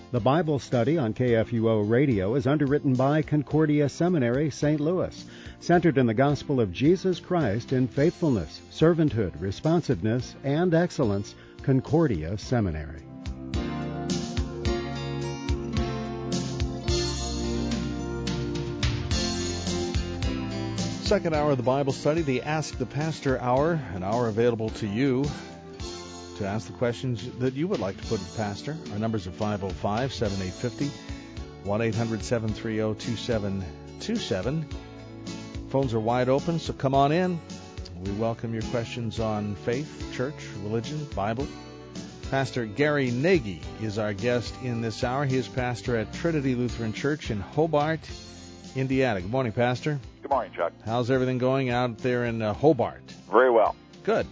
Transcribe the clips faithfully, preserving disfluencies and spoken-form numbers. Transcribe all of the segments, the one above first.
The Bible study on K F U O Radio is underwritten by Concordia Seminary, Saint Louis, centered in the gospel of Jesus Christ in faithfulness, servanthood, responsiveness, and excellence. Concordia Seminary. Second hour of the Bible study, the Ask the Pastor Hour, an hour available to you to ask the questions that you would like to put to the pastor. Our numbers are five oh five, seven eight five oh, one eight hundred, seven three oh, two seven two seven. Phones are wide open, so come on in. We welcome your questions on faith, church, religion, Bible. Pastor Gary Nagy is our guest in this hour. He is pastor at Trinity Lutheran Church in Hobart, Indiana. Good morning, Pastor. Good morning, Chuck. How's everything going out there in uh, Hobart? Very well. Good.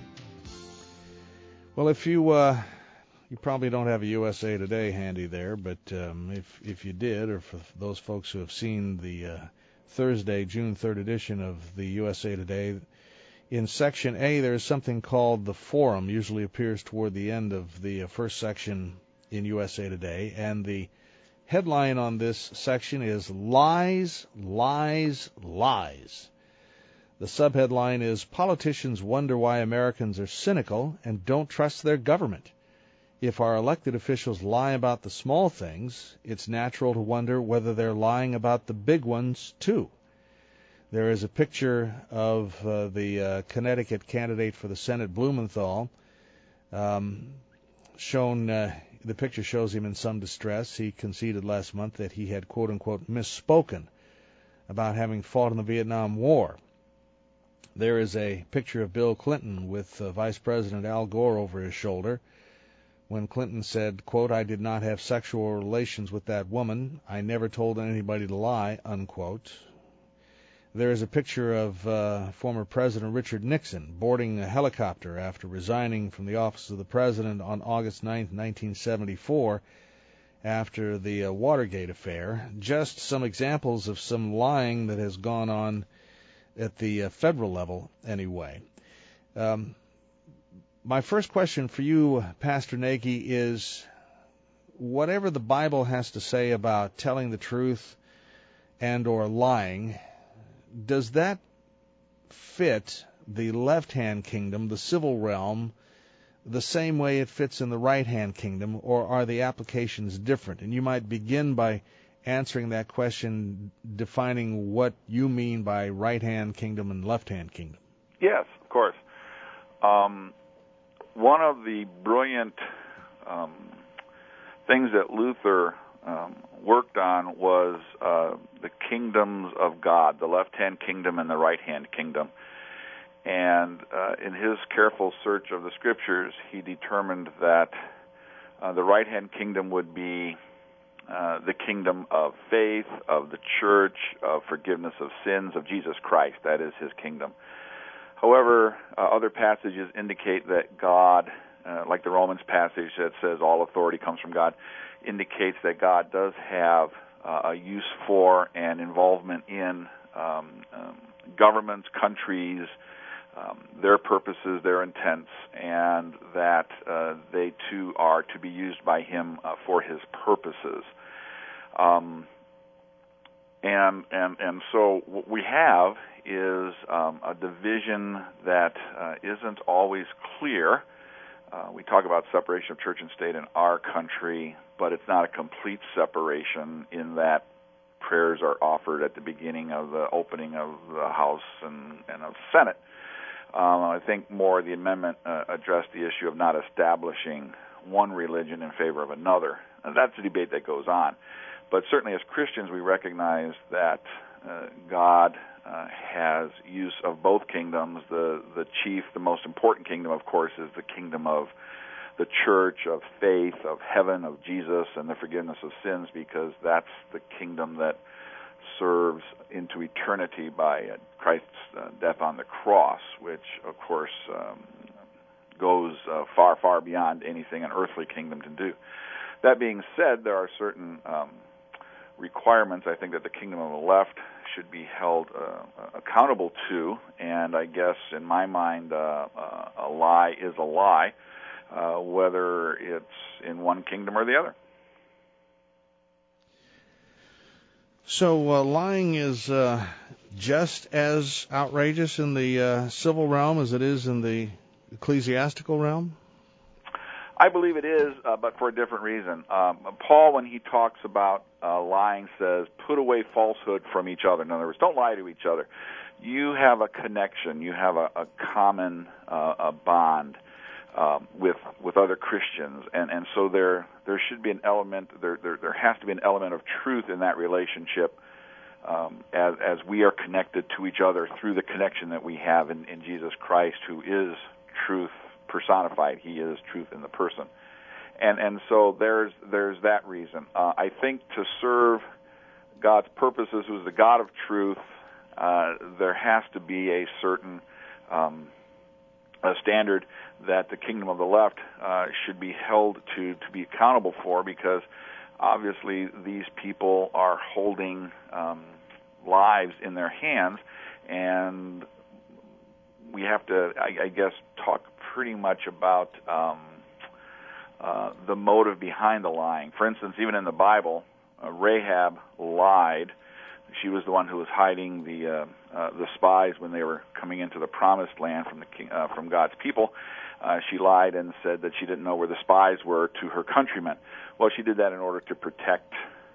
Well, if you uh, you probably don't have a U S A Today handy there, but um, if if you did, or for those folks who have seen the uh, Thursday, June third edition of the U S A Today, in Section A there is something called the Forum. Usually appears toward the end of the uh, first section in U S A Today, and the headline on this section is Lies, Lies, Lies. The subheadline is Politicians Wonder Why Americans Are Cynical and Don't Trust Their Government. If our elected officials lie about the small things, it's natural to wonder whether they're lying about the big ones, too. There is a picture of uh, the uh, Connecticut candidate for the Senate, Blumenthal, um, shown. Uh, the picture shows him in some distress. He conceded last month that he had, quote-unquote, misspoken about having fought in the Vietnam War. There is a picture of Bill Clinton with uh, Vice President Al Gore over his shoulder when Clinton said, quote, I did not have sexual relations with that woman. I never told anybody to lie, unquote. There is a picture of uh, former President Richard Nixon boarding a helicopter after resigning from the office of the president on August ninth, nineteen seventy-four, after the uh, Watergate affair. Just some examples of some lying that has gone on at the uh, federal level anyway. Um, my first question for you, Pastor Nagy, is whatever the Bible has to say about telling the truth and or lying, does that fit the left-hand kingdom, the civil realm, the same way it fits in the right-hand kingdom, or are the applications different? And you might begin by answering that question, defining what you mean by right-hand kingdom and left-hand kingdom. Yes, of course. Um, one of the brilliant um, things that Luther um, worked on was uh, the kingdoms of God, the left-hand kingdom and the right-hand kingdom. And uh, in his careful search of the Scriptures, he determined that uh, the right-hand kingdom would be Uh, the kingdom of faith, of the church, of forgiveness of sins, of Jesus Christ. That is his kingdom. However, uh, other passages indicate that God, uh, like the Romans passage that says all authority comes from God, indicates that God does have uh, a use for and involvement in um, um, governments, countries, um, their purposes, their intents, and that uh, they too are to be used by him uh, for his purposes. Um, and and and so what we have is um, a division that uh, isn't always clear. Uh, we talk about separation of church and state in our country, but it's not a complete separation in that prayers are offered at the beginning of the opening of the House and, and of the Senate. Um, I think more the amendment uh, addressed the issue of not establishing one religion in favor of another. And that's a debate that goes on. But certainly as Christians, we recognize that uh, God uh, has use of both kingdoms. The, the chief, the most important kingdom, of course, is the kingdom of the church, of faith, of heaven, of Jesus, and the forgiveness of sins, because that's the kingdom that serves into eternity by uh, Christ's uh, death on the cross, which, of course, um, goes uh, far, far beyond anything an earthly kingdom can do. That being said, there are certain um, requirements, I think, that the kingdom of the left should be held uh, accountable to, and I guess, in my mind, uh, uh, a lie is a lie, uh, whether it's in one kingdom or the other. So uh, lying is uh, just as outrageous in the uh, civil realm as it is in the ecclesiastical realm? I believe it is, uh, but for a different reason. Um, Paul, when he talks about uh, lying, says, put away falsehood from each other. In other words, don't lie to each other. You have a connection. You have a, a common uh, a bond um, with with other Christians, and, and so there there should be an element. There, there there has to be an element of truth in that relationship, um, as as we are connected to each other through the connection that we have in, in Jesus Christ, who is truth personified. He is truth in the person, and and so there's there's that reason. Uh, I think to serve God's purposes, who's the God of truth, uh, there has to be a certain um, a standard that the kingdom of the left uh, should be held to to be accountable for, because obviously these people are holding um, lives in their hands, and we have to, I, I guess, talk pretty much about um, uh, the motive behind the lying. For instance, even in the Bible, uh, Rahab lied. She was the one who was hiding the uh, uh, the spies when they were coming into the promised land from the king, uh, from God's people. Uh, she lied and said that she didn't know where the spies were to her countrymen. Well, she did that in order to protect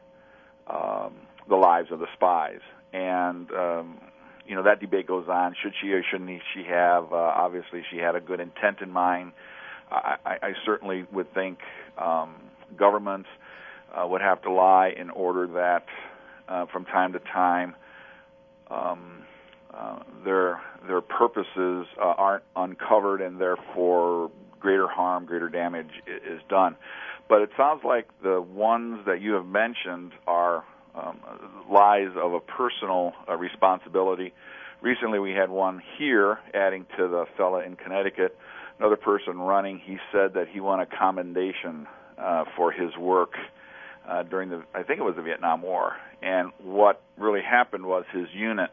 um, the lives of the spies. And um, you know, that debate goes on. Should she or shouldn't she have? Uh, obviously, she had a good intent in mind. I, I, I certainly would think um, governments uh, would have to lie in order that uh, from time to time um, uh, their their purposes uh, aren't uncovered, and therefore greater harm, greater damage is done. But it sounds like the ones that you have mentioned are Um, lies of a personal uh, responsibility. Recently we had one here, adding to the fella in Connecticut, another person running. He said that he won a commendation uh, for his work uh, during the, I think it was the Vietnam War. And what really happened was his unit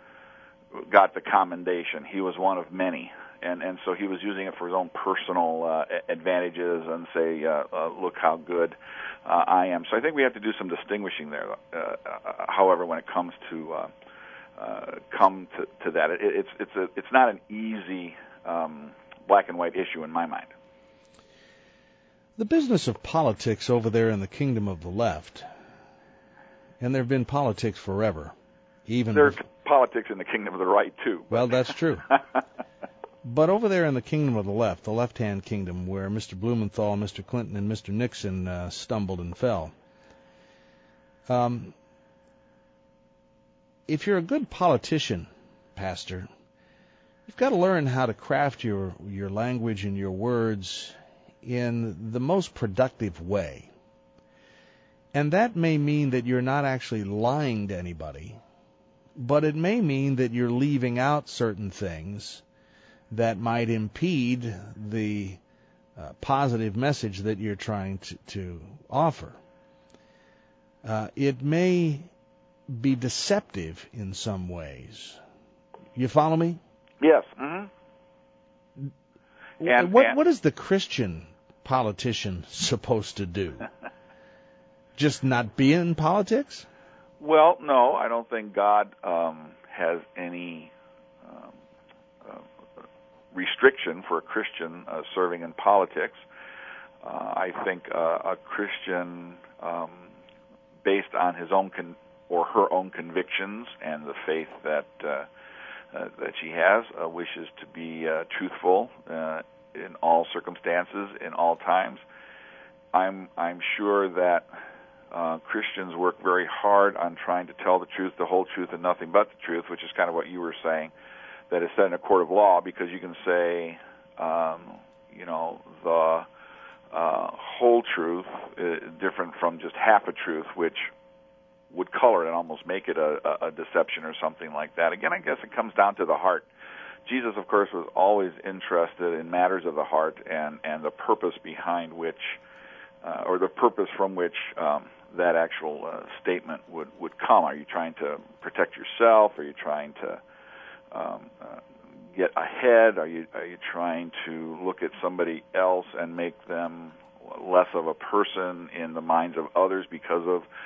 got the commendation. He was one of many. And and so he was using it for his own personal uh, advantages and say, uh, uh, look how good uh, I am. So I think we have to do some distinguishing there. Uh, uh, however, when it comes to uh, uh, come to, to that, it, it's it's a it's not an easy um, black and white issue in my mind. The business of politics over there in the kingdom of the left, and there have been politics forever. Even there's before. Politics in the kingdom of the right too. Well, that's true. But over there in the kingdom of the left, the left-hand kingdom, where Mister Blumenthal, Mister Clinton, and Mister Nixon uh, stumbled and fell, um, if you're a good politician, Pastor, you've got to learn how to craft your, your language and your words in the most productive way. And that may mean that you're not actually lying to anybody, but it may mean that you're leaving out certain things that might impede the uh, positive message that you're trying to, to offer. Uh, it may be deceptive in some ways. You follow me? Yes. Mm-hmm. And, what and what is the Christian politician supposed to do? Just not be in politics? Well, no, I don't think God um, has any um, uh, restriction for a Christian uh, serving in politics. Uh, I think uh, a Christian, um, based on his own con- or her own convictions and the faith that uh, uh, that she has, uh, wishes to be uh, truthful uh, in all circumstances, in all times. I'm I'm sure that uh, Christians work very hard on trying to tell the truth, the whole truth, and nothing but the truth, which is kind of what you were saying, that is said in a court of law, because you can say, um, you know, the uh, whole truth, uh, different from just half a truth, which would color it and almost make it a, a deception or something like that. Again, I guess it comes down to the heart. Jesus, of course, was always interested in matters of the heart and, and the purpose behind which, uh, or the purpose from which um, that actual uh, statement would, would come. Are you trying to protect yourself? Are you trying to um, uh, get ahead? Are you are you trying to look at somebody else and make them less of a person in the minds of others because of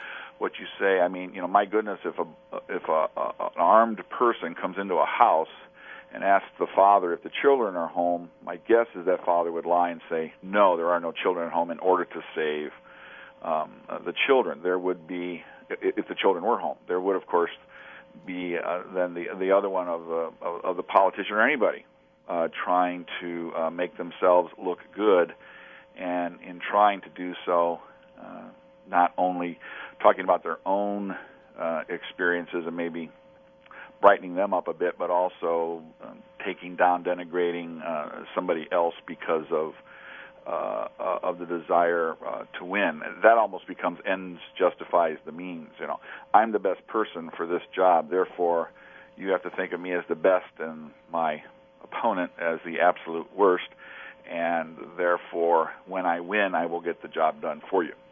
what you say. I mean, you know, my goodness, if a if a, a an armed person comes into a house and asks the father if the children are home, my guess is that father would lie and say, no, there are no children at home, in order to save um, uh, the children. There would be, if the children were home, there would, of course, be uh, then the the other one of the of, of the politician or anybody uh, trying to uh, make themselves look good, and in trying to do so, uh, not only talking about their own uh, experiences and maybe brightening them up a bit, but also um, taking down, denigrating uh, somebody else because of uh, uh, of the desire uh, to win. That almost becomes ends justifies the means. You know, I'm the best person for this job, therefore you have to think of me as the best and my opponent as the absolute worst, and therefore when I win, I will get the job done for you.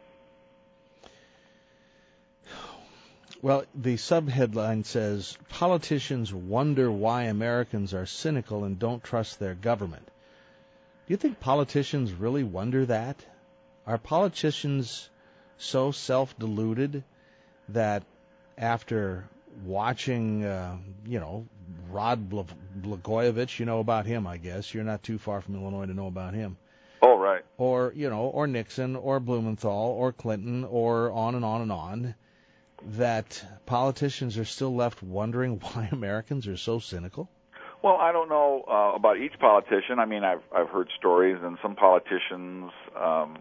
Well, the subheadline says, politicians wonder why Americans are cynical and don't trust their government. Do you think politicians really wonder that? Are politicians so self-deluded that after watching, uh, you know, Rod Blagojevich, you know about him, I guess. You're not too far from Illinois to know about him. Oh, right. Or, you know, or Nixon, or Blumenthal, or Clinton, or on and on and on, that politicians are still left wondering why Americans are so cynical? Well, I don't know uh, about each politician. I mean, I've I've heard stories, and some politicians um,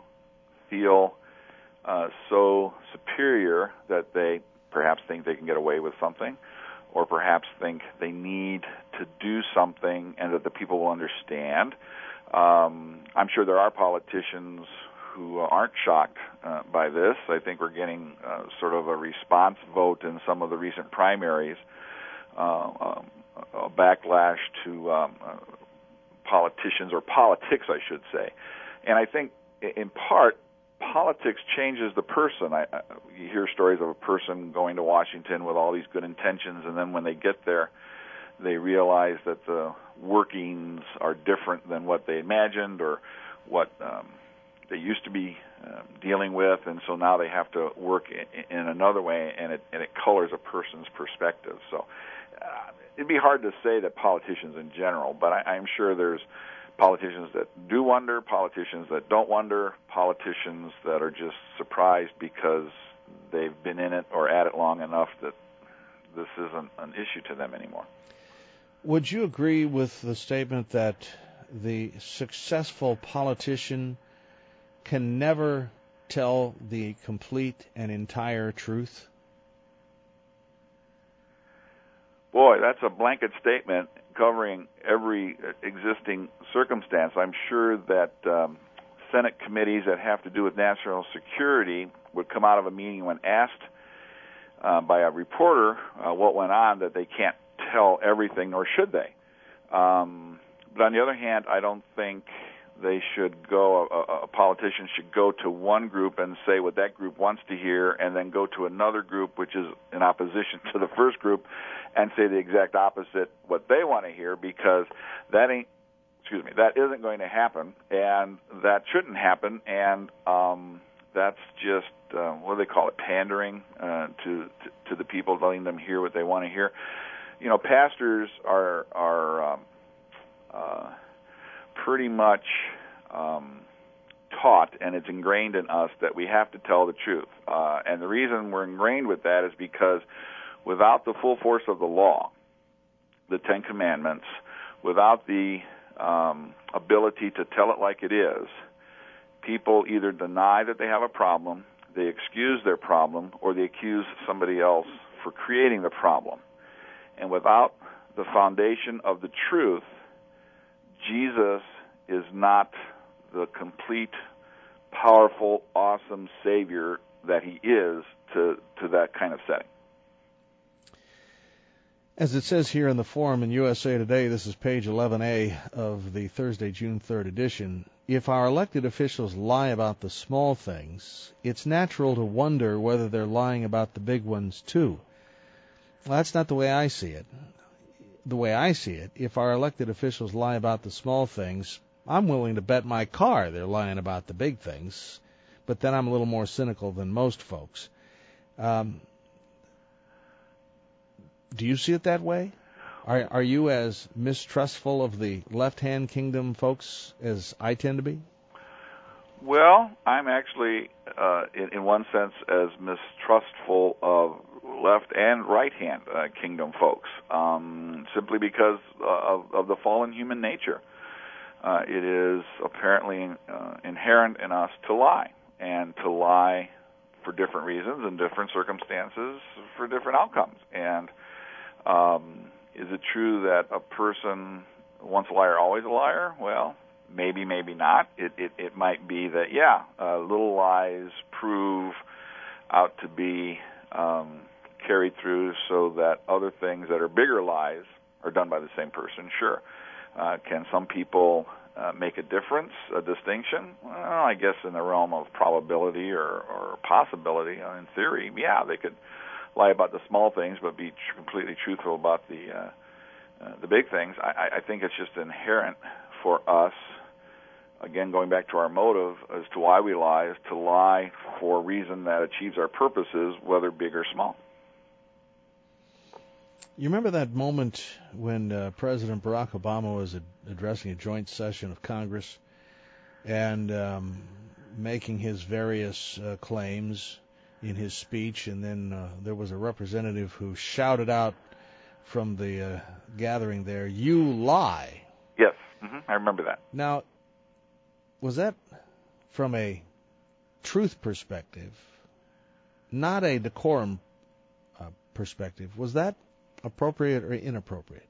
feel uh, so superior that they perhaps think they can get away with something, or perhaps think they need to do something and that the people will understand. Um, I'm sure there are politicians who aren't shocked uh, by this. I think we're getting uh, sort of a response vote in some of the recent primaries, uh, um, a backlash to um, uh, politicians, or politics, I should say. And I think, in part, politics changes the person. I, I, you hear stories of a person going to Washington with all these good intentions, and then when they get there, they realize that the workings are different than what they imagined or what um, they used to be uh, dealing with, and so now they have to work in, in another way, and it, and it colors a person's perspective. So uh, it'd be hard to say that politicians in general, but I, I'm sure there's politicians that do wonder, politicians that don't wonder, politicians that are just surprised because they've been in it or at it long enough that this isn't an issue to them anymore. Would you agree with the statement that the successful politician can never tell the complete and entire truth? Boy, that's a blanket statement covering every existing circumstance. I'm sure that um, Senate committees that have to do with national security would come out of a meeting when asked uh, by a reporter uh, what went on, that they can't tell everything, nor should they. Um, but on the other hand, I don't think they should go, a, a politician should go to one group and say what that group wants to hear, and then go to another group, which is in opposition to the first group, and say the exact opposite what they want to hear, because that ain't, excuse me, that isn't going to happen, and that shouldn't happen, and um, that's just, uh, what do they call it, pandering uh, to, to to the people, letting them hear what they want to hear. You know, pastors are are um, uh, pretty much um, taught, and it's ingrained in us, that we have to tell the truth. Uh, and the reason we're ingrained with that is because without the full force of the law, the Ten Commandments, without the um, ability to tell it like it is, people either deny that they have a problem, they excuse their problem, or they accuse somebody else for creating the problem. And without the foundation of the truth, Jesus is not the complete, powerful, awesome Savior that he is to, to that kind of setting. As it says here in the forum in U S A Today, this is page eleven A of the Thursday, June third edition, if our elected officials lie about the small things, it's natural to wonder whether they're lying about the big ones too. Well, that's not the way I see it. The way I see it, if our elected officials lie about the small things, I'm willing to bet my car they're lying about the big things, but then I'm a little more cynical than most folks. Um, do you see it that way? Are are you as mistrustful of the left-hand kingdom folks as I tend to be? Well, I'm actually, uh, in, in one sense, as mistrustful of left and right-hand uh, kingdom folks, um, simply because of, of the fallen human nature. Uh, it is apparently uh, inherent in us to lie, and to lie for different reasons and different circumstances for different outcomes. And um, is it true that a person, once a liar, always a liar? Well, maybe, maybe not. It it, it might be that, yeah, uh, little lies prove out to be um, carried through so that other things that are bigger lies are done by the same person, sure. Uh, can some people uh, make a difference, a distinction? Well, I guess in the realm of probability or, or possibility, uh, in theory, yeah, they could lie about the small things but be tr- completely truthful about the uh, uh, the big things. I, I think it's just inherent for us, again, going back to our motive as to why we lie, is to lie for a reason that achieves our purposes, whether big or small. You remember that moment when uh, President Barack Obama was ad- addressing a joint session of Congress and um, making his various uh, claims in his speech, and then uh, there was a representative who shouted out from the uh, gathering there, "You lie." Yes, mm-hmm. I remember that. Now, was that from a truth perspective, not a decorum uh, perspective? Was that appropriate or inappropriate?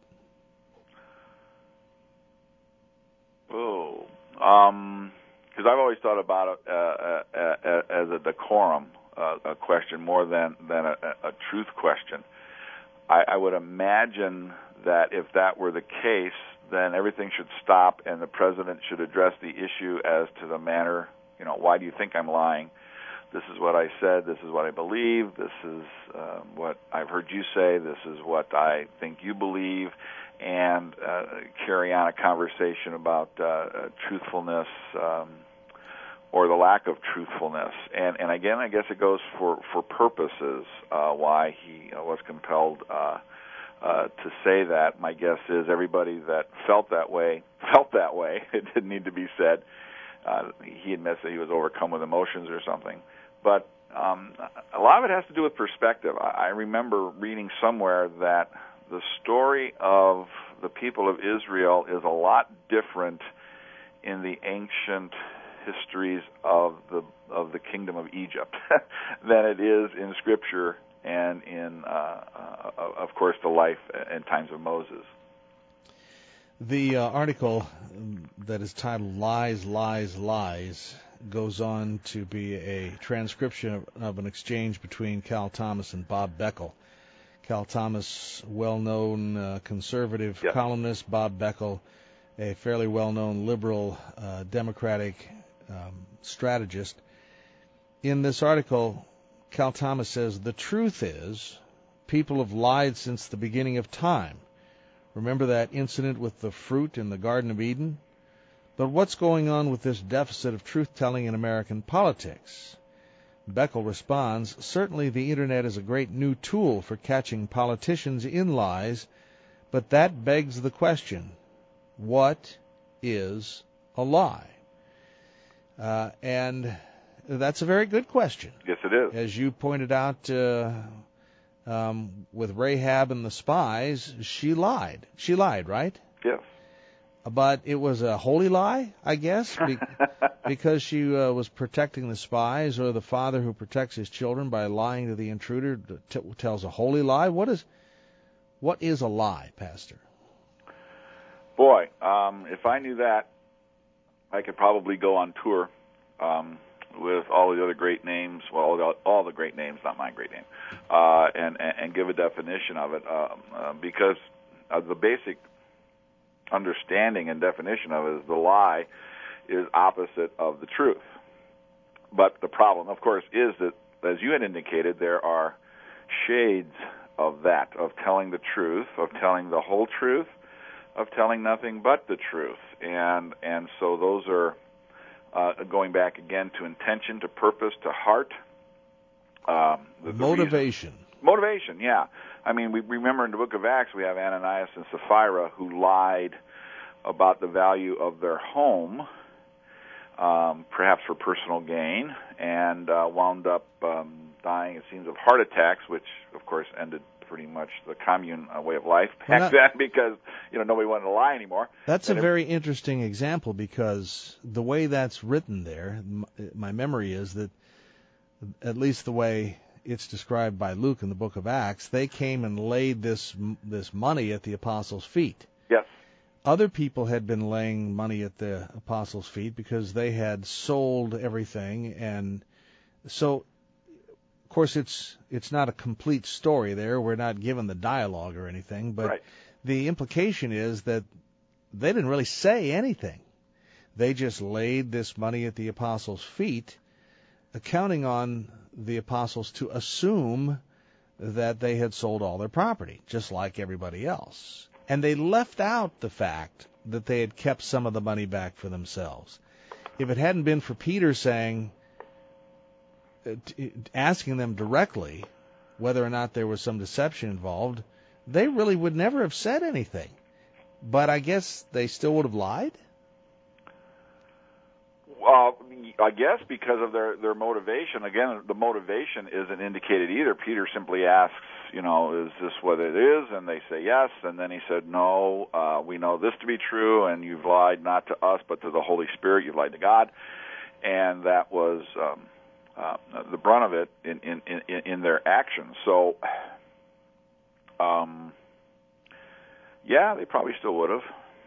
Oh, um, because I've always thought about it uh, uh, uh, as a decorum uh, a question more than than a, a truth question. I, I would imagine that if that were the case, then everything should stop and the president should address the issue as to the manner. You know, why do you think I'm lying? This is what I said, this is what I believe, this is uh, what I've heard you say, this is what I think you believe, and uh, carry on a conversation about uh, uh, truthfulness um, or the lack of truthfulness. And, and again, I guess it goes for, for purposes, uh, why he uh, was compelled uh, uh, to say that. My guess is everybody that felt that way felt that way. It didn't need to be said. Uh, he admits that he was overcome with emotions or something. But um, a lot of it has to do with perspective. I, I remember reading somewhere that the story of the people of Israel is a lot different in the ancient histories of the of the kingdom of Egypt than it is in Scripture and in, uh, uh, of course, the life and times of Moses. The uh, article that is titled "Lies, Lies, Lies" goes on to be a transcription of, of an exchange between Cal Thomas and Bob Beckel. Cal Thomas, well-known uh, conservative Yes. columnist, Bob Beckel, a fairly well-known liberal uh, democratic um, strategist. In this article, Cal Thomas says, "The truth is, people have lied since the beginning of time. Remember that incident with the fruit in the Garden of Eden? But what's going on with this deficit of truth-telling in American politics?" Beckel responds, "Certainly the Internet is a great new tool for catching politicians in lies, but that begs the question, what is a lie?" Uh, and that's a very good question. Yes, it is. As you pointed out, uh, um, with Rahab and the spies, she lied. She lied, right? Yes. But it was a holy lie, I guess, be- because she uh, was protecting the spies, or the father who protects his children by lying to the intruder t- tells a holy lie. What is what is a lie, Pastor? Boy, um, if I knew that, I could probably go on tour um, with all the other great names, well, all the, all the great names, not my great name, uh, and, and, and give a definition of it, um, uh, because uh, the basic understanding and definition of it is the lie is opposite of the truth. But the problem, of course, is that, as you had indicated, there are shades of that, of telling the truth, of telling the whole truth, of telling nothing but the truth. And and so those are uh, going back again to intention, to purpose, to heart. Um, the, the motivation. Reason, motivation, yeah. I mean, we remember in the book of Acts we have Ananias and Sapphira who lied about the value of their home, um, perhaps for personal gain, and uh, wound up um, dying, it seems, of heart attacks, which, of course, ended pretty much the commune uh, way of life back well, that, then because, you know, nobody wanted to lie anymore. That's and a it, very interesting example because the way that's written there, my memory is that, at least the way it's described by Luke in the book of Acts, they came and laid this this money at the apostles' feet. Yes. Other people had been laying money at the apostles' feet because they had sold everything, and so, of course, it's it's not a complete story there. We're not given the dialogue or anything, but right. The implication is that they didn't really say anything. They just laid this money at the apostles' feet, counting on the apostles to assume that they had sold all their property, just like everybody else. And they left out the fact that they had kept some of the money back for themselves. If it hadn't been for Peter saying, asking them directly whether or not there was some deception involved, they really would never have said anything. But I guess they still would have lied? Well, I guess because of their, their motivation. Again, the motivation isn't indicated either. Peter simply asks, you know, is this what it is? And they say yes. And then he said, no, uh, we know this to be true, and you've lied not to us but to the Holy Spirit. You've lied to God. And that was um, uh, the brunt of it in, in, in, in their actions. So, um, yeah, they probably still would have.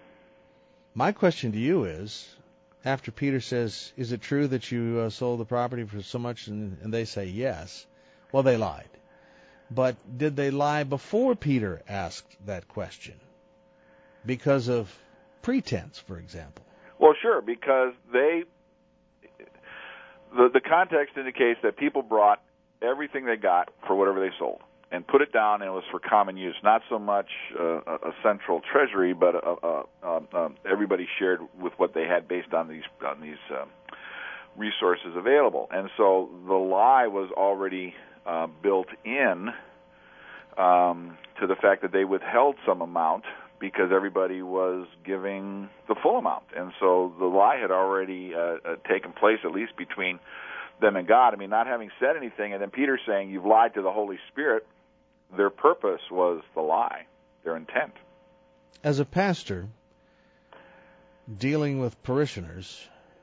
My question to you is, after Peter says, is it true that you uh, sold the property for so much, and, and they say yes, well, they lied. But did they lie before Peter asked that question? Because of pretense, for example. Well, sure, because they, the, the context indicates that people brought everything they got for whatever they sold and put it down, and it was for common use. Not so much uh, a central treasury, but uh, uh, uh, uh, everybody shared with what they had based on these on these uh, resources available. And so the lie was already uh, built in um, to the fact that they withheld some amount because everybody was giving the full amount. And so the lie had already uh, uh, taken place, at least between them and God. I mean, not having said anything, and then Peter saying, you've lied to the Holy Spirit. Their purpose was the lie, their intent. As a pastor, dealing with parishioners,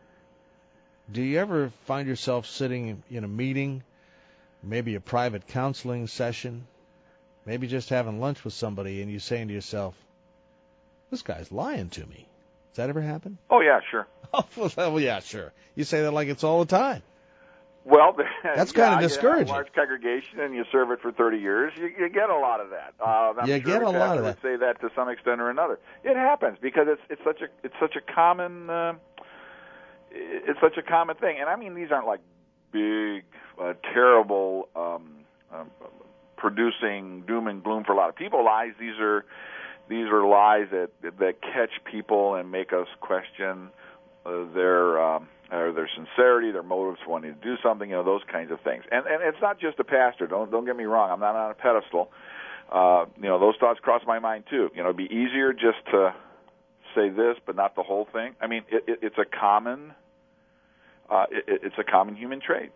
do you ever find yourself sitting in a meeting, maybe a private counseling session, maybe just having lunch with somebody, and you saying to yourself, this guy's lying to me? Does that ever happen? Oh, yeah, sure. Oh, well, yeah, sure. You say that like it's all the time. Well, that's yeah, kind of discouraging. You have a large congregation, and you serve it for thirty years. You, you get a lot of that. Uh, I'm you sure get a lot of that. Would say that to some extent or another. It happens because it's it's such a it's such a common uh, it's such a common thing. And I mean, these aren't like big, uh, terrible, um, um, producing doom and gloom for a lot of people lies. These are these are lies that that catch people and make us question uh, their. Um, or their sincerity, their motives for wanting to do something, you know, those kinds of things. And and it's not just a pastor. Don't don't get me wrong. I'm not on a pedestal. Uh, you know, those thoughts cross my mind too. You know, it'd be easier just to say this, but not the whole thing. I mean, it, it, it's a common, uh, it, it's a common human trait.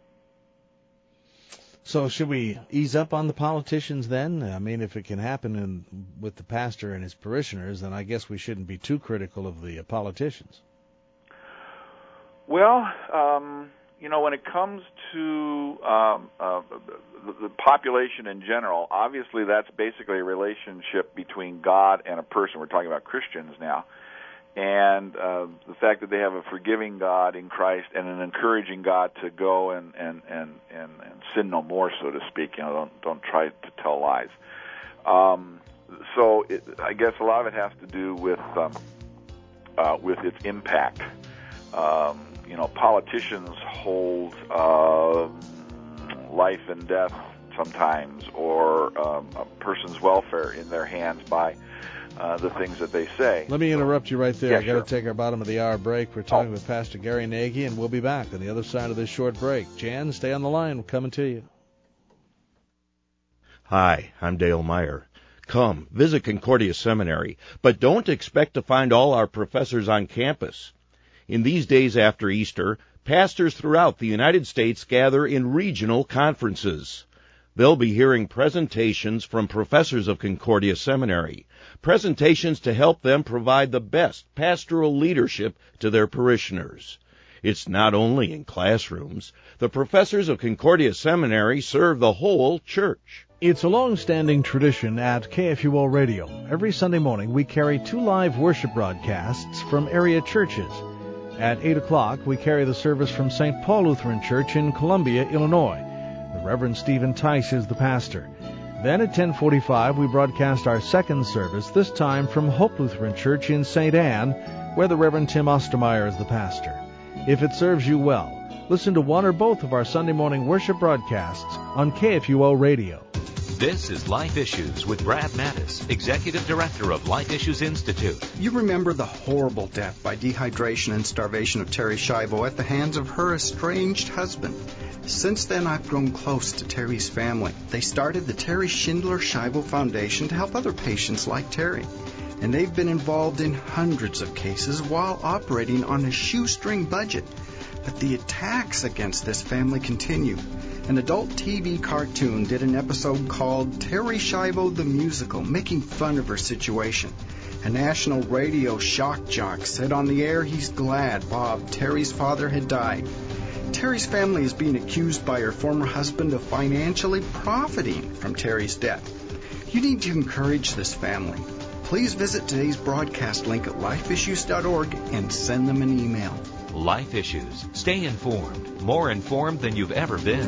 So should we ease up on the politicians then? I mean, if it can happen in, with the pastor and his parishioners, then I guess we shouldn't be too critical of the uh, politicians. Well, um, you know, when it comes to um, uh, the, the population in general, obviously that's basically a relationship between God and a person. We're talking about Christians now. And uh, the fact that they have a forgiving God in Christ and an encouraging God to go and, and, and, and, and sin no more, so to speak. You know, don't, don't try to tell lies. Um, so it, I guess a lot of it has to do with um, uh, with its impact. Um, You know, politicians hold uh, life and death sometimes, or um, a person's welfare in their hands by uh, the things that they say. Let me interrupt you right there. Yeah, I got to sure. take our bottom of the hour break. We're talking oh. with Pastor Gary Nagy, and we'll be back on the other side of this short break. Jan, stay on the line. We're coming to you. Hi, I'm Dale Meyer. Come, visit Concordia Seminary, but don't expect to find all our professors on campus. In these days after Easter, pastors throughout the United States gather in regional conferences. They'll be hearing presentations from professors of Concordia Seminary, presentations to help them provide the best pastoral leadership to their parishioners. It's not only in classrooms. The professors of Concordia Seminary serve the whole church. It's a long-standing tradition at K F U O Radio. Every Sunday morning we carry two live worship broadcasts from area churches. At eight o'clock we carry the service from Saint Paul Lutheran Church in Columbia, Illinois. The Reverend Stephen Tice is the pastor. Then at ten forty-five we broadcast our second service, this time from Hope Lutheran Church in Saint Anne, where the Reverend Tim Ostermeyer is the pastor. If it serves you well, listen to one or both of our Sunday morning worship broadcasts on K F U O Radio. This is Life Issues with Brad Mattis, Executive Director of Life Issues Institute. You remember the horrible death by dehydration and starvation of Terri Schiavo at the hands of her estranged husband. Since then, I've grown close to Terry's family. They started the Terry Schindler Schiavo Foundation to help other patients like Terry. And they've been involved in hundreds of cases while operating on a shoestring budget. But the attacks against this family continue. An adult T V cartoon did an episode called Terri Schiavo the Musical, making fun of her situation. A national radio shock jock said on the air he's glad Bob, Terry's father, had died. Terry's family is being accused by her former husband of financially profiting from Terry's death. You need to encourage this family. Please visit today's broadcast link at life issues dot org and send them an email. Life Issues. Stay informed. More informed than you've ever been.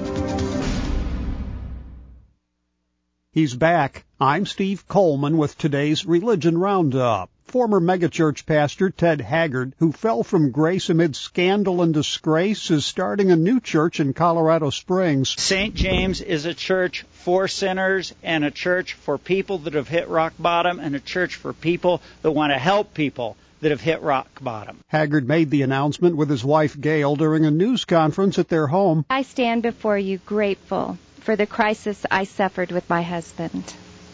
He's back. I'm Steve Coleman with today's Religion Roundup. Former megachurch pastor Ted Haggard, who fell from grace amid scandal and disgrace, is starting a new church in Colorado Springs. Saint James is a church for sinners and a church for people that have hit rock bottom and a church for people that want to help people that have hit rock bottom. Haggard made the announcement with his wife Gail during a news conference at their home. I stand before you grateful for the crisis I suffered with my husband.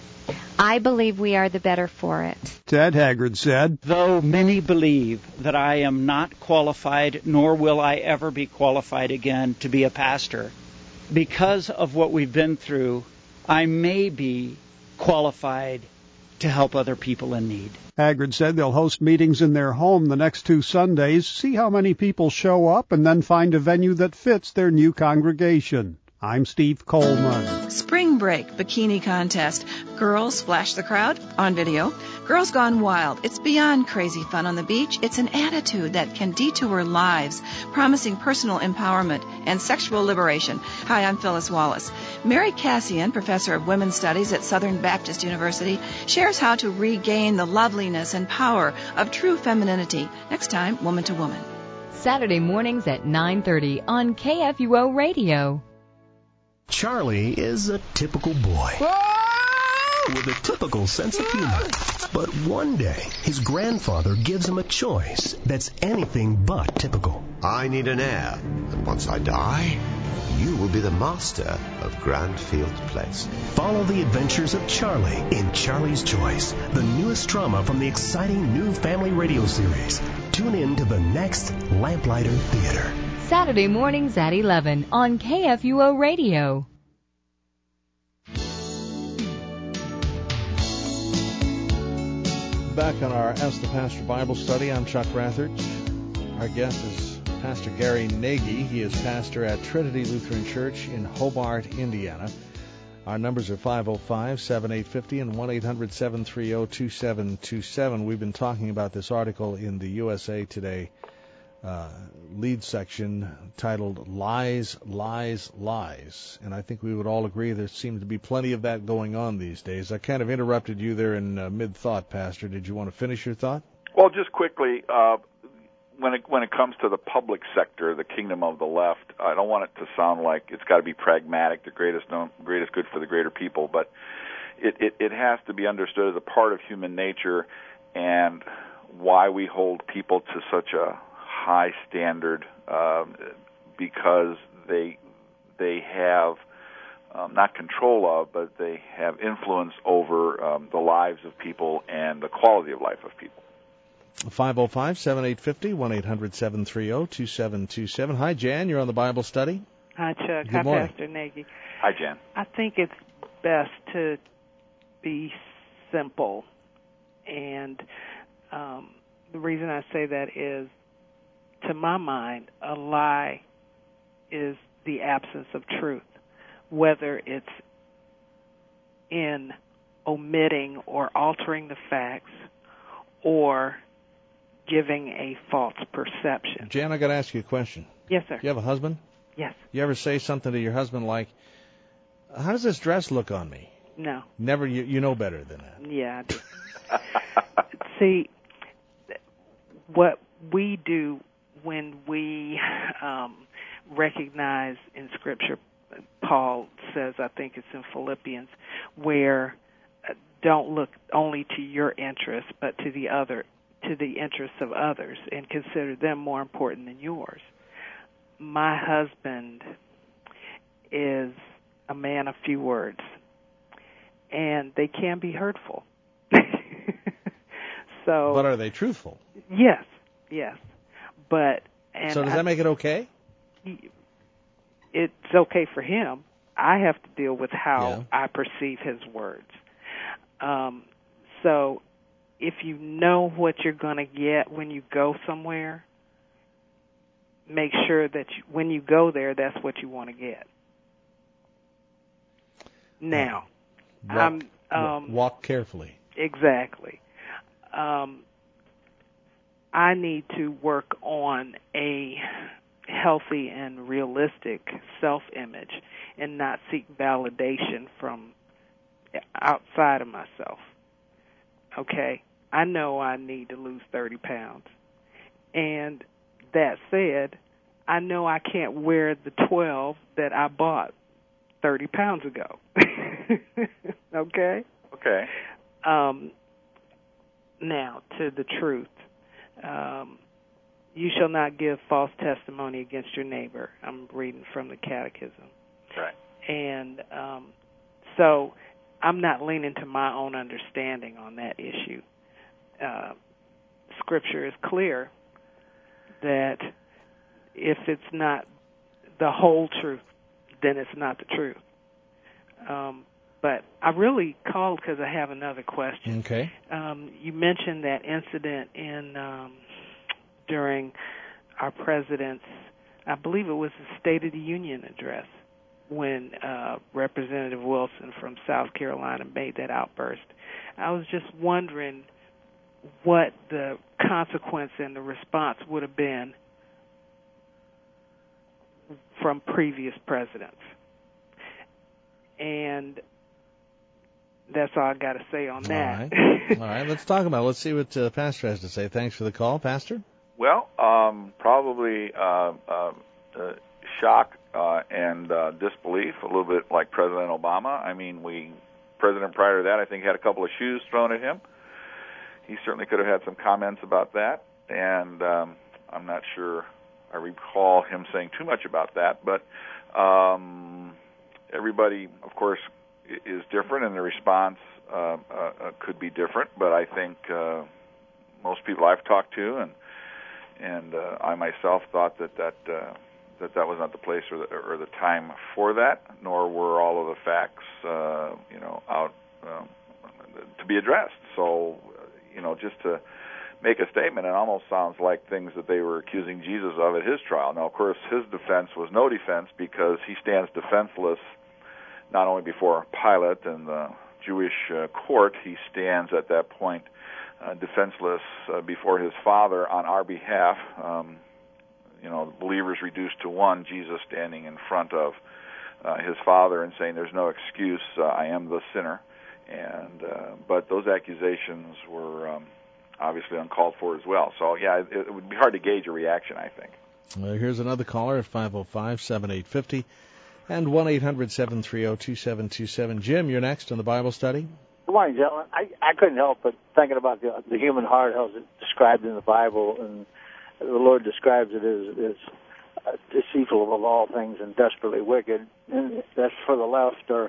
I believe we are the better for it. Ted Haggard said, Though many believe that I am not qualified, nor will I ever be qualified again to be a pastor, because of what we've been through, I may be qualified to help other people in need. Haggard said they'll host meetings in their home the next two Sundays, see how many people show up, and then find a venue that fits their new congregation. I'm Steve Coleman. Spring Break Bikini Contest. Girls flash the crowd on video. Girls Gone Wild. It's beyond crazy fun on the beach. It's an attitude that can detour lives, promising personal empowerment and sexual liberation. Hi, I'm Phyllis Wallace. Mary Cassian, professor of women's studies at Southern Baptist University, shares how to regain the loveliness and power of true femininity. Next time, Woman to Woman. Saturday mornings at nine thirty on K F U O Radio. Charlie is a typical boy with a typical sense of humor. But one day, his grandfather gives him a choice that's anything but typical. I need an heir, and once I die, you will be the master of Grandfield Place. Follow the adventures of Charlie in Charlie's Choice, the newest drama from the exciting new family radio series. Tune in to the next Lamplighter Theater. Saturday mornings at eleven on K F U O Radio. Back on our Ask the Pastor Bible study, I'm Chuck Rathert. Our guest is Pastor Gary Nagy. He is pastor at Trinity Lutheran Church in Hobart, Indiana. Our numbers are five oh five, seven eight five oh and one eight hundred, seven three oh, two seven two seven. We've been talking about this article in the U S A Today uh, lead section titled Lies, Lies, Lies. And I think we would all agree there seems to be plenty of that going on these days. I kind of interrupted you there in uh, mid-thought, Pastor. Did you want to finish your thought? Well, just quickly, uh, when it when it comes to the public sector, the kingdom of the left, I don't want it to sound like it's got to be pragmatic, the greatest known, greatest good for the greater people, but it, it, it has to be understood as a part of human nature and why we hold people to such a high standard, um, because they they have um, not control of, but they have influence over um, the lives of people and the quality of life of people. five oh five, seven eight five oh, one eight hundred, seven three zero, two seven two seven. Hi, Jan. You're on the Bible study. Hi, Chuck. Good Hi, morning. Pastor Nagy. Hi, Jan. I think it's best to be simple. And um, the reason I say that is, to my mind, a lie is the absence of truth, whether it's in omitting or altering the facts or giving a false perception. Jan, I got to ask you a question. Yes, sir. Do you have a husband? Yes. You ever say something to your husband like, how does this dress look on me? No. Never. You, you know better than that. Yeah, I do. See, what we do when we um, recognize in Scripture, Paul says, I think it's in Philippians, where uh, don't look only to your interests, but to the other, to the interests of others, and consider them more important than yours. My husband is a man of few words, and they can be hurtful. So, but are they truthful? Yes, yes. But and so does I, that make it okay? It's okay for him. I have to deal with how yeah. I perceive his words. Um, so if you know what you're going to get when you go somewhere, make sure that you, when you go there, that's what you want to get. Now, walk, I'm, um, walk carefully. Exactly. Um, I need to work on a healthy and realistic self-image and not seek validation from outside of myself. Okay? I know I need to lose thirty pounds. And that said, I know I can't wear the twelve that I bought thirty pounds ago. Okay? Okay. Um, now, to the truth. Um, you shall not give false testimony against your neighbor. I'm reading from the Catechism. Right. And um, so I'm not leaning to my own understanding on that issue. Uh, Scripture is clear that if it's not the whole truth, then it's not the truth. Um, but I really called because I have another question. Okay. Um, you mentioned that incident in um, during our president's, I believe it was the State of the Union address, when uh, Representative Wilson from South Carolina made that outburst. I was just wondering what the consequence and the response would have been from previous presidents. And that's all I got to say on that. All right. All right, let's talk about it. Let's see what the uh, pastor has to say. Thanks for the call, Pastor. Well, um, probably uh, uh, uh, shock uh, and uh, disbelief, a little bit like President Obama. I mean, we President prior to that, I think, had a couple of shoes thrown at him. He certainly could have had some comments about that, and um, I'm not sure I recall him saying too much about that, but um, everybody, of course, is different, and the response uh, uh, could be different, but I think uh, most people I've talked to, and and uh, I myself thought that that, uh, that that was not the place or the, or the time for that, nor were all of the facts, uh, you know, out um, to be addressed. So, you know, just to make a statement, it almost sounds like things that they were accusing Jesus of at his trial. Now, of course, his defense was no defense because he stands defenseless not only before Pilate and the Jewish uh, court, he stands at that point uh, defenseless uh, before his Father on our behalf. Um, you know, believers reduced to one, Jesus standing in front of uh, his Father and saying, "There's no excuse. Uh, I am the sinner." And uh, but those accusations were um, obviously uncalled for as well. So yeah, it, it would be hard to gauge a reaction, I think. Uh, here's another caller at five oh five, seven eight five oh and one eight hundred, seven three zero, two seven two seven. Jim, you're next on the Bible study. Good morning, gentlemen. I, I couldn't help but thinking about the, the human heart, how it's described in the Bible, and the Lord describes it as, as deceitful above all things and desperately wicked. And that's for the left, or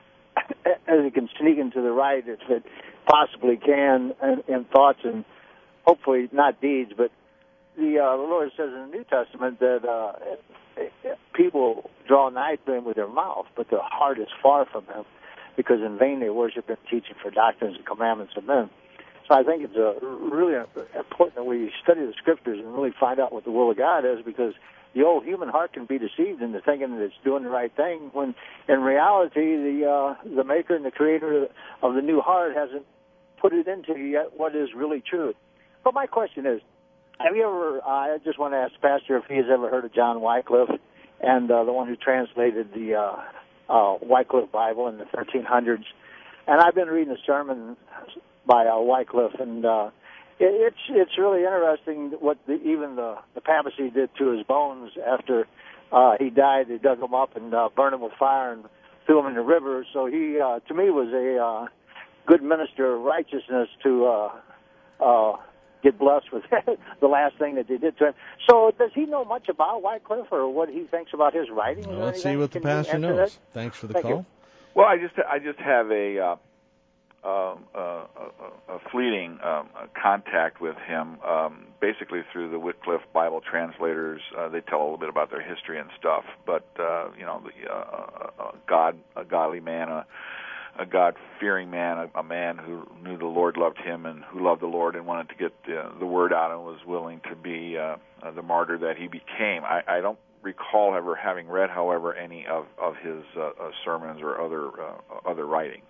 as it can sneak into the right if it possibly can, in, in thoughts and hopefully not deeds. But the, uh, the Lord says in the New Testament that uh, people draw nigh to him with their mouth, but their heart is far from him, because in vain they worship him, teaching for doctrines and commandments of men. So I think it's uh, really important that we study the Scriptures and really find out what the will of God is, because the old human heart can be deceived into thinking that it's doing the right thing, when in reality the uh, the Maker and the Creator of the new heart hasn't put it into you yet what is really true. But my question is, have you ever, uh, I just want to ask Pastor if he has ever heard of John Wycliffe, and uh, the one who translated the uh, uh, Wycliffe Bible in the thirteen hundreds. And I've been reading a sermon by uh, Wycliffe, and uh, it, it's it's really interesting what the, even the, the papacy did to his bones after uh, he died. They dug him up and uh, burned him with fire and threw him in the river. So he, uh, to me, was a uh, good minister of righteousness to uh, uh, get blessed with the last thing that they did to him. So does he know much about Wycliffe, or what he thinks about his writings? Well, or let's anything? see what the Can you pastor answer knows. that? Thanks for the Thank call. you. Well, I just I just have a uh, uh, uh, a, a fleeting um, contact with him, um, basically through the Wycliffe Bible translators. Uh, they tell a little bit about their history and stuff. But uh, you know, the, uh, a God, a godly man, a, a God-fearing man, a, a man who knew the Lord loved him and who loved the Lord and wanted to get uh, the word out and was willing to be uh, uh, the martyr that he became. I, I don't recall ever having read, however, any of of his uh, uh, sermons or other uh, other writings.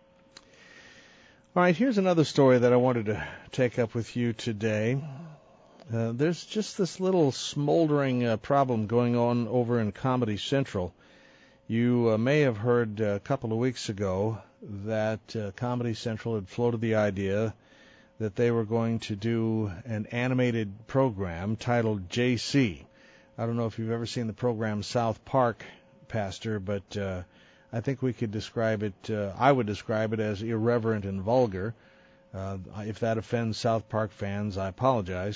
All right, here's another story that I wanted to take up with you today. Uh, there's just this little smoldering uh, problem going on over in Comedy Central. You uh, may have heard uh, a couple of weeks ago that uh, Comedy Central had floated the idea that they were going to do an animated program titled J C. I don't know if you've ever seen the program South Park, Pastor, but uh, I think we could describe it, uh, I would describe it as irreverent and vulgar. Uh, if that offends South Park fans, I apologize.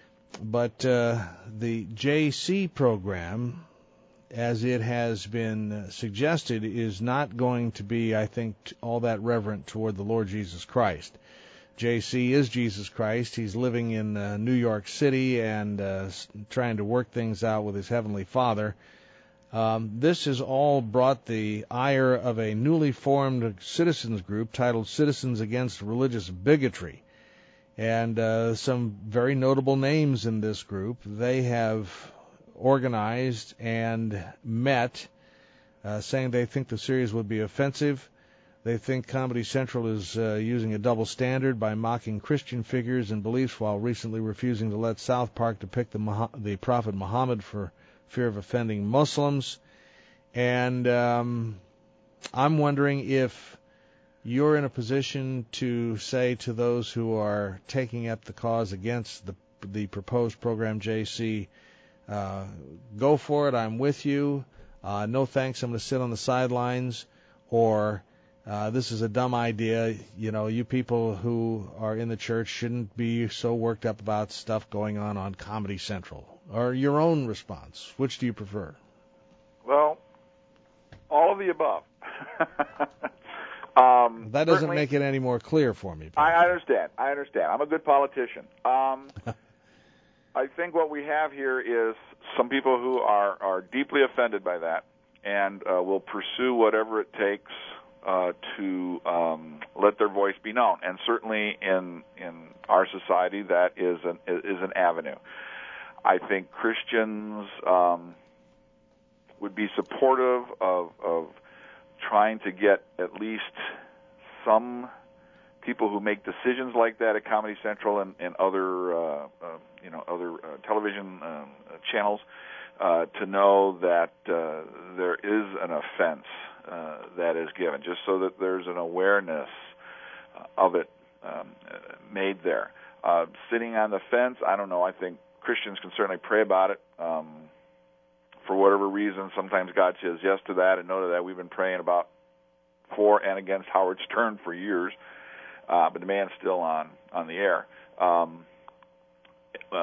But uh, the J C program, as it has been suggested, is not going to be, I think, all that reverent toward the Lord Jesus Christ. J C is Jesus Christ. He's living in uh, New York City and uh, trying to work things out with his Heavenly Father. Um, this has all brought the ire of a newly formed citizens group titled Citizens Against Religious Bigotry. And uh, some very notable names in this group. They have organized and met, uh, saying they think the series would be offensive. They think Comedy Central is uh, using a double standard by mocking Christian figures and beliefs while recently refusing to let South Park depict the, Mah- the Prophet Muhammad for fear of offending Muslims. And um, I'm wondering if you're in a position to say to those who are taking up the cause against the, the proposed program J C, uh, go for it, I'm with you, uh, no thanks, I'm going to sit on the sidelines, or uh, this is a dumb idea, you know, you people who are in the church shouldn't be so worked up about stuff going on on Comedy Central, or your own response. Which do you prefer? Well, all of the above. um, that doesn't make it any more clear for me. I, I understand. I understand. I'm a good politician. Um, I think what we have here is some people who are, are deeply offended by that and uh, will pursue whatever it takes uh, to um, let their voice be known. And certainly in in our society, that is an is an avenue. I think Christians um, would be supportive of of trying to get at least some people who make decisions like that at Comedy Central and, and other, uh, uh, you know, other uh, television uh, channels uh, to know that uh, there is an offense uh, that is given, just so that there's an awareness of it um, made there. Uh, sitting on the fence, I don't know. I think Christians can certainly pray about it. Um, for whatever reason, sometimes God says yes to that and no to that. We've been praying about for and against Howard Stern for years. Uh, but the man's still on, on the air. Um, uh,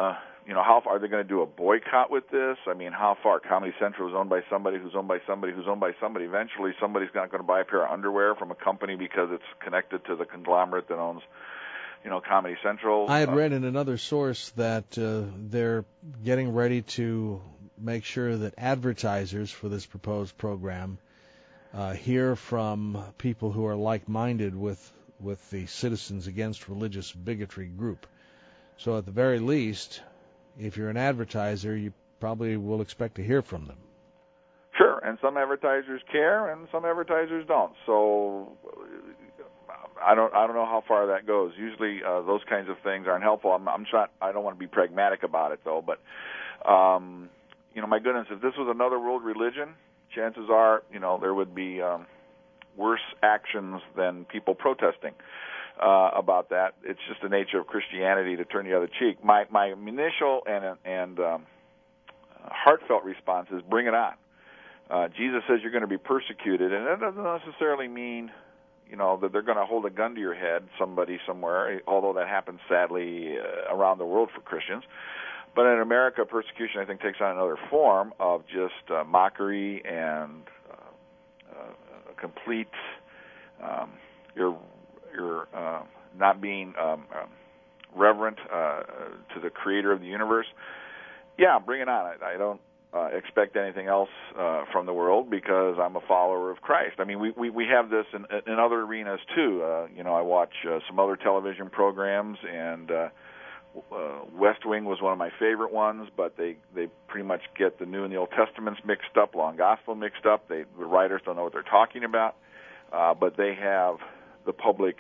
you know, how far are they going to do a boycott with this? I mean, how far? Comedy Central is owned by somebody who's owned by somebody who's owned by somebody. Eventually, somebody's not going to buy a pair of underwear from a company because it's connected to the conglomerate that owns, you know, Comedy Central. I had uh, read in another source that uh, they're getting ready to make sure that advertisers for this proposed program uh, hear from people who are like-minded with with the Citizens Against Religious Bigotry group. So at the very least, if you're an advertiser, you probably will expect to hear from them. Sure, and some advertisers care, and some advertisers don't. So I don't, I don't know how far that goes. Usually, uh, those kinds of things aren't helpful. I'm, I'm not, I don't want to be pragmatic about it, though. But um, you know, my goodness, if this was another world religion, chances are, you know, there would be um, worse actions than people protesting uh, about that. It's just the nature of Christianity to turn the other cheek. My my initial and and um, heartfelt response is, bring it on. Uh, Jesus says you're going to be persecuted, and that doesn't necessarily mean, you know, that they're going to hold a gun to your head, somebody somewhere, although that happens sadly uh, around the world for Christians. But in America, persecution, I think, takes on another form of just uh, mockery and uh, uh, complete, um, you're, you're uh, not being um, um, reverent uh, to the creator of the universe. Yeah, bring it on. I, I don't uh, expect anything else uh, from the world because I'm a follower of Christ. I mean, we, we, we have this in, in other arenas, too. Uh, you know, I watch uh, some other television programs, and uh, uh, West Wing was one of my favorite ones, but they, they pretty much get the New and the Old Testaments mixed up, Law and Gospel mixed up. They, the writers don't know what they're talking about, uh, but they have the public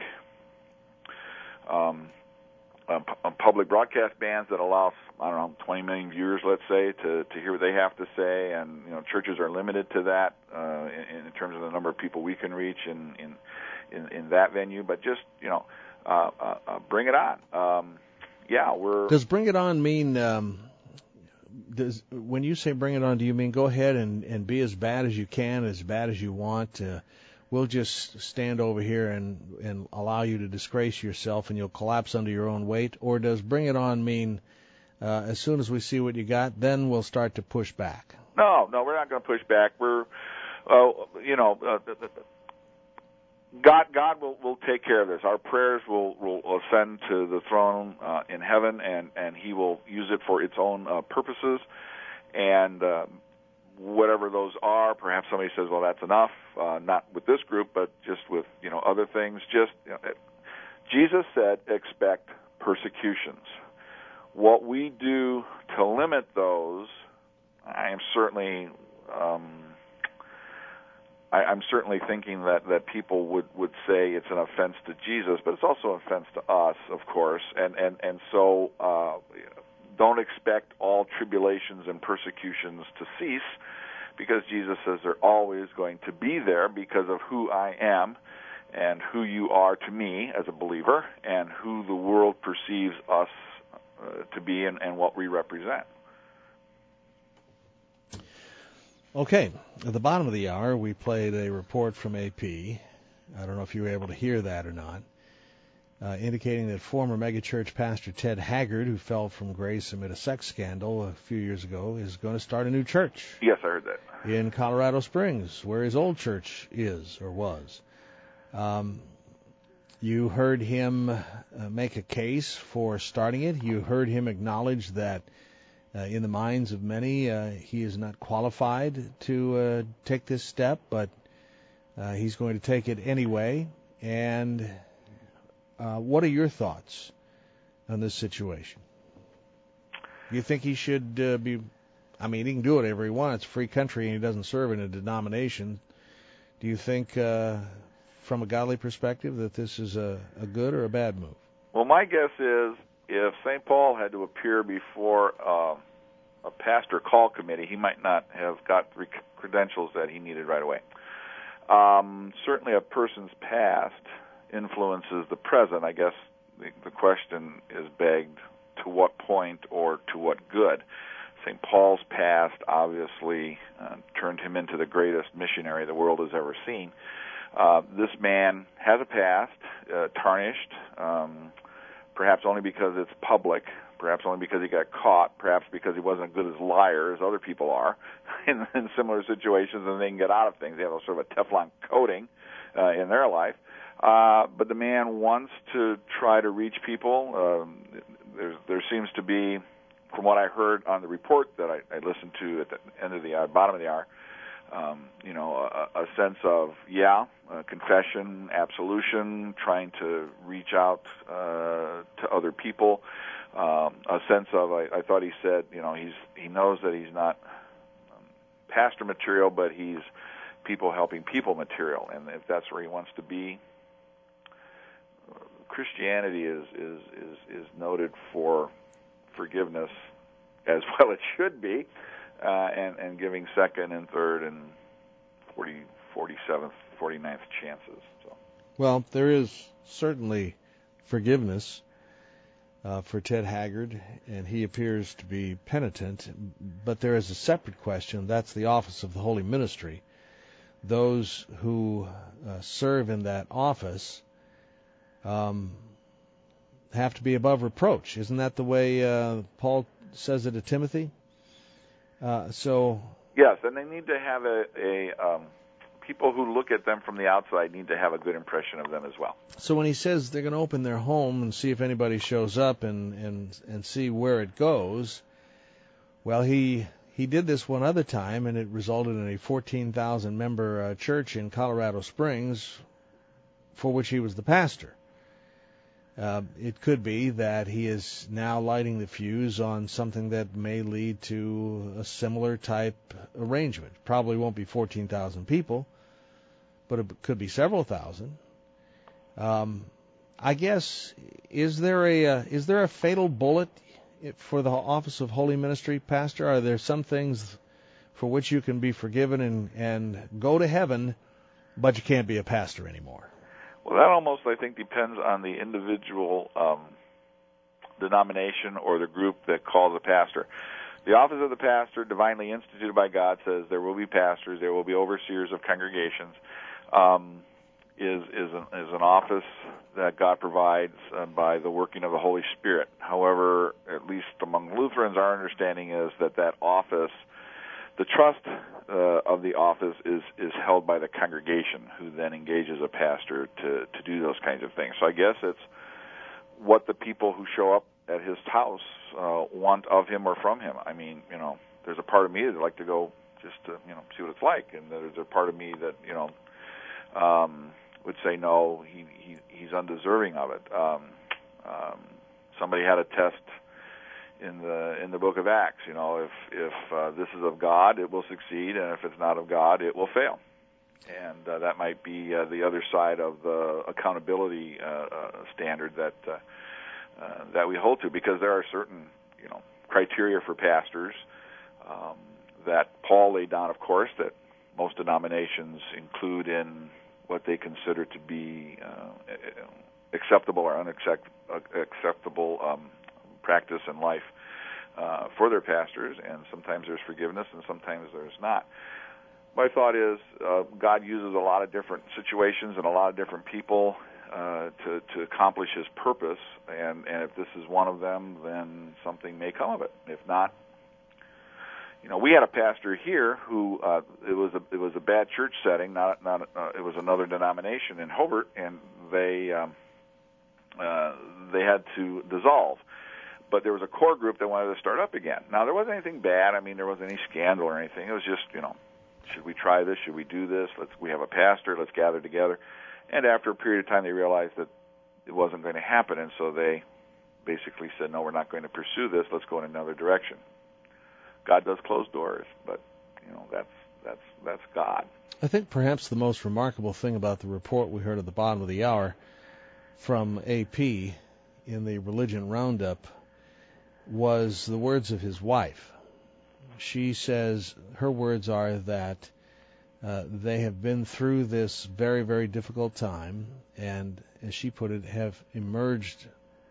um, uh, p- public broadcast bands that allow, I don't know, twenty million viewers, let's say, to, to hear what they have to say, and you know, churches are limited to that uh, in, in terms of the number of people we can reach in in, in, in that venue. But just, you know, uh, uh, uh, bring it on. Um, yeah, we're. Does bring it on mean? Um, does when you say bring it on, do you mean go ahead and, and be as bad as you can, as bad as you want? Uh, we'll just stand over here and, and allow you to disgrace yourself, and you'll collapse under your own weight? Or does bring it on mean uh, as soon as we see what you got, then we'll start to push back? No, no, we're not going to push back. We're, uh, you know, uh, the, the, God, God will, will take care of this. Our prayers will, will ascend to the throne uh, in heaven, and, and He will use it for its own uh, purposes. And uh, whatever those are, perhaps somebody says, "Well, that's enough." Uh, not with this group, but just with you know other things. Just you know, Jesus said, "Expect persecutions." What we do to limit those, I am certainly. Um, I, I'm certainly thinking that, that people would, would say it's an offense to Jesus, but it's also an offense to us, of course. And and and so uh, don't expect all tribulations and persecutions to cease, because Jesus says they're always going to be there because of who I am and who you are to me as a believer and who the world perceives us uh, to be and, and what we represent. Okay, at the bottom of the hour, we played a report from A P. I don't know if you were able to hear that or not, uh, indicating that former megachurch pastor Ted Haggard, who fell from grace amid a sex scandal a few years ago, is going to start a new church. Yes, I heard that. In Colorado Springs, where his old church is or was. Um, you heard him uh, make a case for starting it. You heard him acknowledge that Uh, in the minds of many, uh, he is not qualified to uh, take this step, but uh, he's going to take it anyway. And uh, what are your thoughts on this situation? Do you think he should uh, be, I mean, he can do whatever he wants. It's a free country, and he doesn't serve in a denomination. Do you think, uh, from a godly perspective, that this is a, a good or a bad move? Well, my guess is, if Saint Paul had to appear before uh, a pastor call committee, he might not have got the credentials that he needed right away. Um, certainly a person's past influences the present. I guess the, the question is begged, to what point or to what good? Saint Paul's past obviously uh, turned him into the greatest missionary the world has ever seen. Uh, this man has a past, uh, tarnished, um, perhaps only because it's public, perhaps only because he got caught, perhaps because he wasn't as good as liar as other people are in, in similar situations, and they can get out of things. They have a sort of a Teflon coating uh, in their life. Uh, but the man wants to try to reach people. Um, there, there seems to be, from what I heard on the report that I, I listened to at the end of the hour, bottom of the hour, um, you know, a, a sense of, yeah, uh, confession, absolution, trying to reach out uh, to other people. Um, a sense of, I, I thought he said, you know, he's he knows that he's not um, pastor material, but he's people helping people material, and if that's where he wants to be. Christianity is, is, is, is noted for forgiveness, as well it should be, uh, and, and giving second and third and forty, forty-seventh, forty-ninth chances. So. Well, there is certainly forgiveness uh, for Ted Haggard, and he appears to be penitent, but there is a separate question. That's the office of the Holy Ministry. Those who uh, serve in that office Um, have to be above reproach. Isn't that the way uh, Paul says it to Timothy? Uh, so yes, and they need to have a, a um, people who look at them from the outside need to have a good impression of them as well. So when he says they're going to open their home and see if anybody shows up and, and, and see where it goes, well, he he did this one other time, and it resulted in a fourteen thousand member uh, church in Colorado Springs, for which he was the pastor. Uh, it could be that he is now lighting the fuse on something that may lead to a similar type arrangement. Probably won't be fourteen thousand people, but it could be several thousand. Um, I guess, is there a uh, is there a fatal bullet for the office of Holy Ministry, Pastor? Are there some things for which you can be forgiven and, and go to heaven, but you can't be a pastor anymore? Well, that almost, I think, depends on the individual um, denomination or the group that calls a pastor. The office of the pastor, divinely instituted by God, says there will be pastors, there will be overseers of congregations, um, is is an, is an office that God provides uh, by the working of the Holy Spirit. However, at least among Lutherans, our understanding is that that office, the trust uh, of the office is, is held by the congregation, who then engages a pastor to, to do those kinds of things. So I guess it's what the people who show up at his house uh, want of him or from him. I mean, you know, there's a part of me that'd like to go just to, you know, see what it's like, and there's a part of me that, you know, um, would say no, he, he he's undeserving of it. Um, um, somebody had a test in the in the book of Acts. You know, if if uh, this is of God, it will succeed, and if it's not of God, it will fail. And uh, that might be uh, the other side of the accountability uh, uh, standard that uh, uh, that we hold to, because there are certain, you know, criteria for pastors um, that Paul laid down, of course, that most denominations include in what they consider to be uh, acceptable or unacceptable um, practice in life uh, for their pastors, and sometimes there's forgiveness and sometimes there's not. My thought is uh, God uses a lot of different situations and a lot of different people uh, to, to accomplish His purpose, and, and if this is one of them, then something may come of it. If not, you know, we had a pastor here who uh, it was a it was a bad church setting, not not uh, it was another denomination in Hobart, and they um, uh, they had to dissolve. But there was a core group that wanted to start up again. Now, there wasn't anything bad. I mean, there wasn't any scandal or anything. It was just, you know, should we try this? Should we do this? Let's. We have a pastor. Let's gather together. And after a period of time, they realized that it wasn't going to happen, and so they basically said, no, we're not going to pursue this. Let's go in another direction. God does close doors, but, you know, that's that's that's God. I think perhaps the most remarkable thing about the report we heard at the bottom of the hour from A P in the Religion Roundup was the words of his wife. She says, her words are that uh, they have been through this very, very difficult time, and, as she put it, have emerged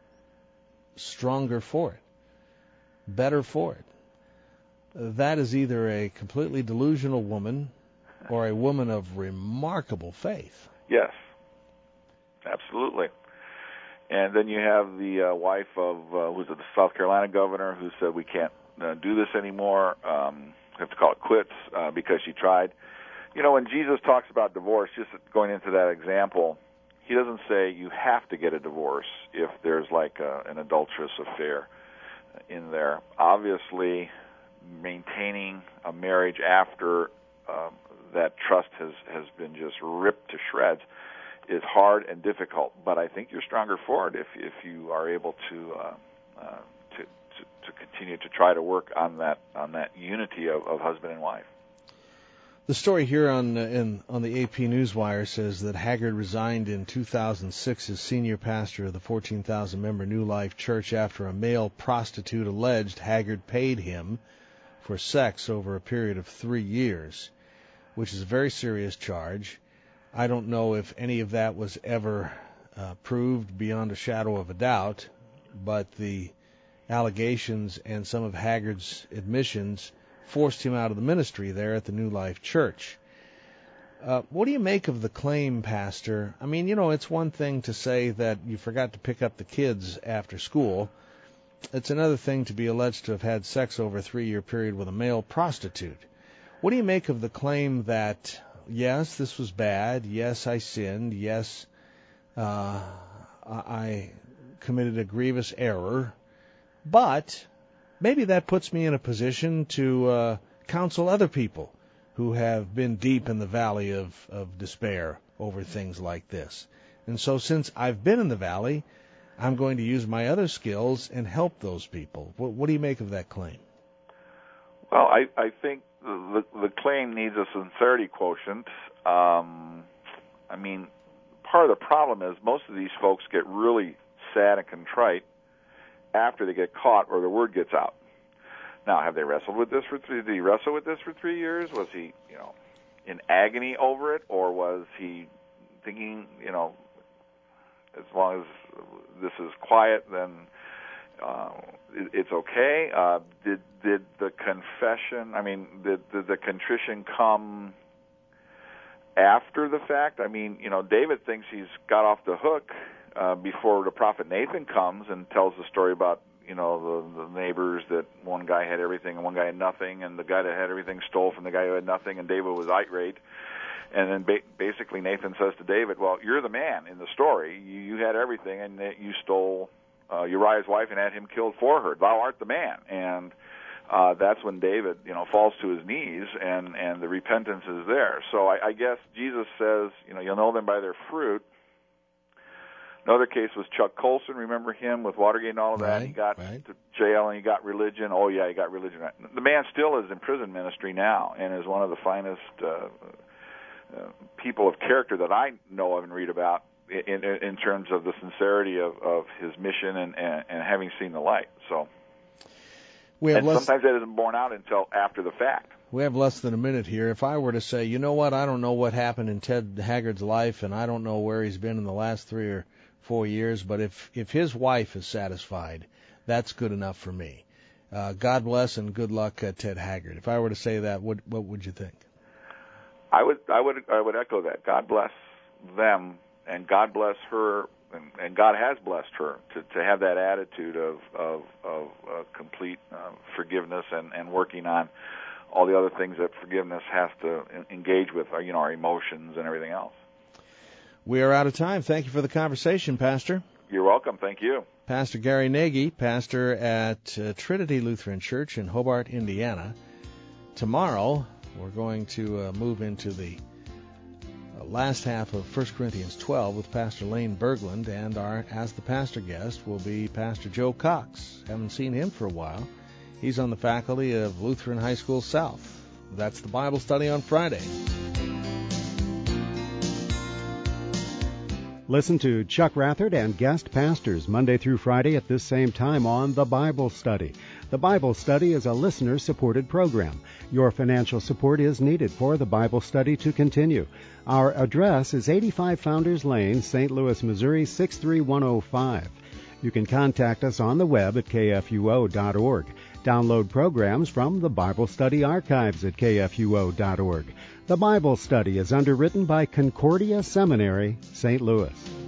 stronger for it, better for it. That is either a completely delusional woman or a woman of remarkable faith. Yes, absolutely. And then you have the uh, wife of uh, who's the South Carolina governor who said we can't uh, do this anymore. Um, we have to call it quits uh, because she tried. You know, when Jesus talks about divorce, just going into that example, he doesn't say you have to get a divorce if there's like a, an adulterous affair in there. Obviously, maintaining a marriage after um, that trust has, has been just ripped to shreds is hard and difficult, but I think you're stronger for it if if you are able to uh, uh, to, to to continue to try to work on that on that unity of, of husband and wife. The story here on uh, in on the A P Newswire says that Haggard resigned in two thousand six as senior pastor of the fourteen thousand member New Life Church after a male prostitute alleged Haggard paid him for sex over a period of three years, which is a very serious charge. I don't know if any of that was ever uh, proved beyond a shadow of a doubt, but the allegations and some of Haggard's admissions forced him out of the ministry there at the New Life Church. Uh, what do you make of the claim, Pastor? I mean, you know, it's one thing to say that you forgot to pick up the kids after school. It's another thing to be alleged to have had sex over a three-year period with a male prostitute. What do you make of the claim that, yes, this was bad, yes, I sinned, yes, uh, I committed a grievous error, but maybe that puts me in a position to uh, counsel other people who have been deep in the valley of, of despair over things like this. And so since I've been in the valley, I'm going to use my other skills and help those people. What, what do you make of that claim? Well, I, I think the, the claim needs a sincerity quotient. Um, I mean, part of the problem is most of these folks get really sad and contrite after they get caught or the word gets out. Now, have they wrestled with this for three? Did he wrestle with this for three years? Was he, you know, in agony over it, or was he thinking, you know, as long as this is quiet, then uh, it, it's okay? Uh, did did the confession? I mean, did, did the contrition come after the fact? I mean, you know, David thinks he's got off the hook uh, before the prophet Nathan comes and tells the story about, you know, the, the neighbors, that one guy had everything and one guy had nothing, and the guy that had everything stole from the guy who had nothing, and David was irate. And then ba- basically Nathan says to David, well, you're the man in the story. You, you had everything, and you stole uh, Uriah's wife and had him killed for her. Thou art the man. And uh, that's when David, you know, falls to his knees, and, and the repentance is there. So I, I guess Jesus says, you know, you'll know them by their fruit. Another case was Chuck Colson. Remember him with Watergate and all of that? Right, he got right. to jail and he got religion. Oh, yeah, he got religion. The man still is in prison ministry now and is one of the finest uh, uh, people of character that I know of and read about in, in, in terms of the sincerity of, of his mission and, and, and having seen the light. So, we have and less, sometimes that isn't borne out until after the fact. We have less than a minute here. If I were to say, you know what, I don't know what happened in Ted Haggard's life, and I don't know where he's been in the last three or four years, but if, if his wife is satisfied, that's good enough for me. Uh, God bless and good luck, uh, Ted Haggard. If I were to say that, what what would you think? I would I would I would echo that. God bless them, and God bless her, and, and God has blessed her to, to have that attitude of of, of uh, complete uh, forgiveness and, and working on all the other things that forgiveness has to engage with, you know, our emotions and everything else. We are out of time. Thank you for the conversation, Pastor. You're welcome. Thank you. Pastor Gary Nagy, pastor at uh, Trinity Lutheran Church in Hobart, Indiana. Tomorrow, we're going to uh, move into the uh, last half of First Corinthians twelve with Pastor Lane Berglund, and our As the Pastor guest will be Pastor Joe Cox. Haven't seen him for a while. He's on the faculty of Lutheran High School South. That's the Bible study on Friday. Listen to Chuck Rathert and guest pastors Monday through Friday at this same time on The Bible Study. The Bible Study is a listener-supported program. Your financial support is needed for the Bible Study to continue. Our address is eighty-five Founders Lane, Saint Louis, Missouri, six three one oh five. You can contact us on the web at k f u o dot org. Download programs from the Bible Study archives at k f u o dot org. The Bible Study is underwritten by Concordia Seminary, Saint Louis.